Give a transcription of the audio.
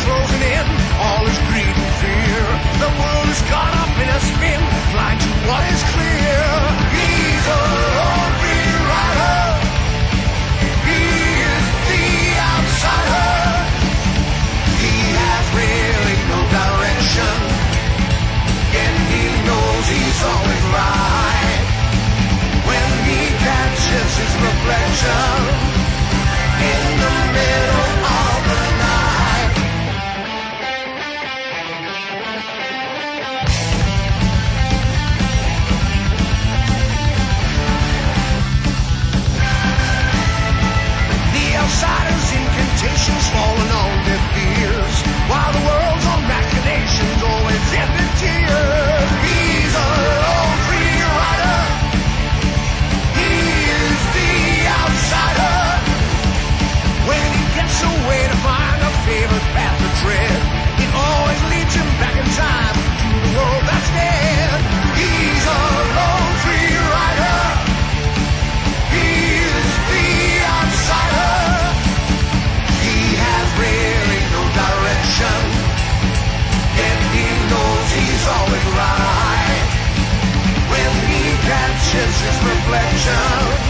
closing in, all is greed and fear. The world is caught up in a spin, blind to what is clear. He's a lone free rider. He is the outsider. He has really no direction, and he knows he's always right. When he catches his reflection in the middle of the night. The outsider's incantations falling on deaf ears, while the world's own machinations always end in tears. He's a lone free rider. He is the outsider. When he gets away to find a favorite path to tread, it always leads him back in time to the world that's dead. He's a lone free rider. He is the outsider. He has really no direction, and he knows he's always right. When he catches his reflection